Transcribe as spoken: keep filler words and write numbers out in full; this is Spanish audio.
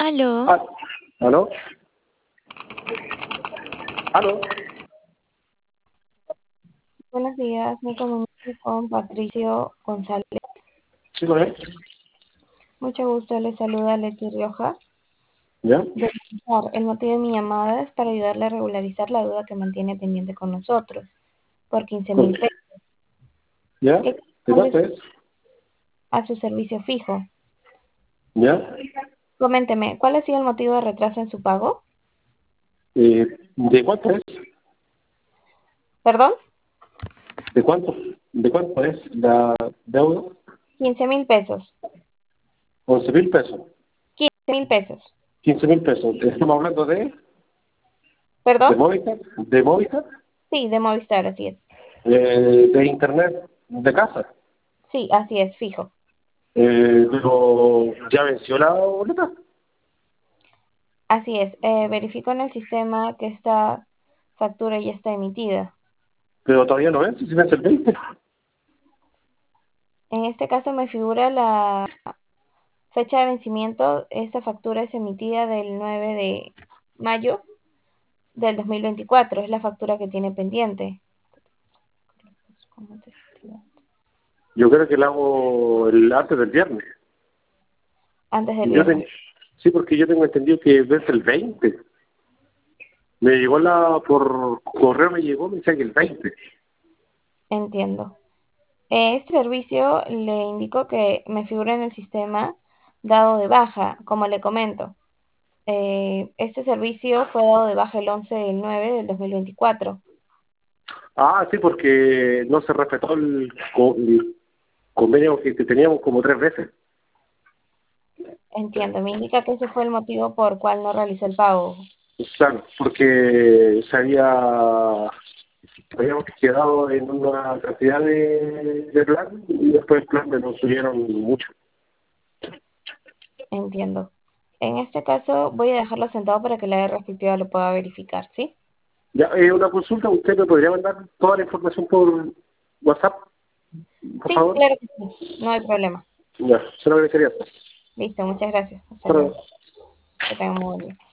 Aló. Ah, ¿aló? ¿Aló? Buenos días, me comunico con Patricio González. ¿Sí con él? Mucho gusto, le saluda Leti Rioja. ¿Ya? De Bienestar. El motivo de mi llamada es para ayudarle a regularizar la deuda que mantiene pendiente con nosotros, por quince ¿Con- mil pesos, ¿Ya? que ¿De cuánto corresponde es? a su servicio fijo. ¿Ya? Coménteme, ¿cuál ha sido el motivo de retraso en su pago? Eh, ¿de cuánto es? ¿Perdón? ¿De cuánto? ¿De cuánto es la deuda? quince mil pesos. Once mil pesos. quince mil pesos. Quince mil pesos. ¿Estamos hablando de, de ¿Perdón? Movistar? ¿De Movistar? Sí, de Movistar, así es. Eh, ¿de internet? ¿De casa? Sí, así es, fijo. Eh, pero ¿ya venció la boleta? Así es. Eh, verifico en el sistema que esta factura ya está emitida. Pero todavía no vence, si vence el veinte. En este caso me figura la fecha de vencimiento. Esta factura es emitida del nueve de mayo del dos mil veinticuatro. Es la factura que tiene pendiente. Yo creo que la hago el, antes del viernes. Antes del Yo viernes. ten- sí, porque yo tengo entendido que vence el veinte. Me llegó la, por correo me llegó, me decía que el veinte. Entiendo. Eh, Este servicio le indico que me figura en el sistema dado de baja, como le comento. Eh, este servicio fue dado de baja el once del nueve del dos mil veinticuatro. Ah, sí, porque no se respetó el, co- el convenio que, que teníamos como tres veces. Entiendo. Me indica que ese fue el motivo por cual no realizó el pago. Claro, porque se había, habíamos quedado en una cantidad de, de plan y después el plan me lo subieron mucho. Entiendo. En este caso, voy a dejarlo sentado para que la área respectiva lo pueda verificar, ¿sí? Ya, eh, una consulta, ¿usted me podría mandar toda la información por WhatsApp, por Sí, favor? claro que sí. No hay problema. Ya, se lo agradecería. Listo, muchas gracias. Hasta Hasta luego. luego. Que tengan muy buen día.